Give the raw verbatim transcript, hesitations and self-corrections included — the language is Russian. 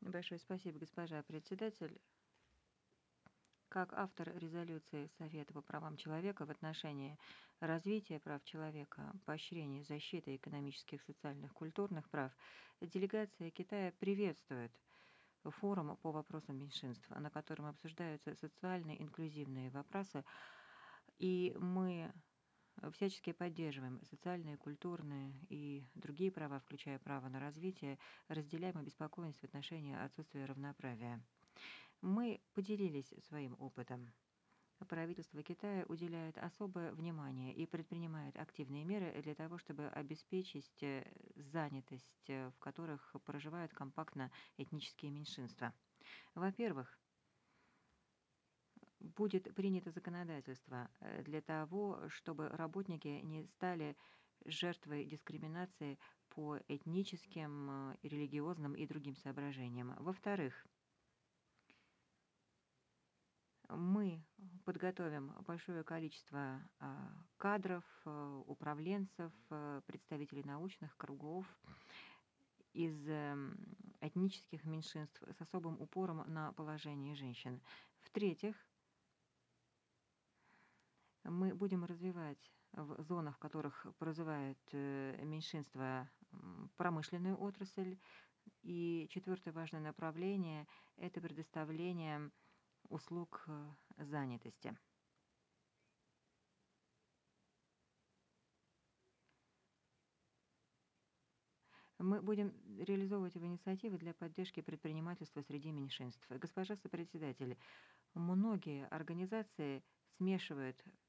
Большое спасибо, госпожа председатель. Как автор резолюции Совета по правам человека в отношении развития прав человека, поощрения защиты экономических, социальных, культурных прав, делегация Китая приветствует форум по вопросам меньшинств, на котором обсуждаются социальные инклюзивные вопросы, и мы всячески поддерживаем социальные, культурные и другие права, включая право на развитие, разделяем обеспокоенность в отношении отсутствия равноправия. Мы поделились своим опытом. Правительство Китая уделяет особое внимание и предпринимает активные меры для того, чтобы обеспечить э, занятость, э, в которых проживают компактно этнические меньшинства. Во-первых, будет принято законодательство э, для того, чтобы работники не стали жертвой дискриминации по этническим, э, религиозным и другим соображениям. Во-вторых, мы подготовим большое количество а, кадров, э, управленцев, э, представителей научных кругов из эм, этнических меньшинств с особым упором на положение женщин. В-третьих, мы будем развивать в зонах, в которых проживают э, меньшинства, м, промышленную отрасль. И четвертое важное направление — это предоставление услуг э, занятости. Мы будем реализовывать его инициативы для поддержки предпринимательства среди меньшинств. Госпожа сопредседатель, многие организации смешивают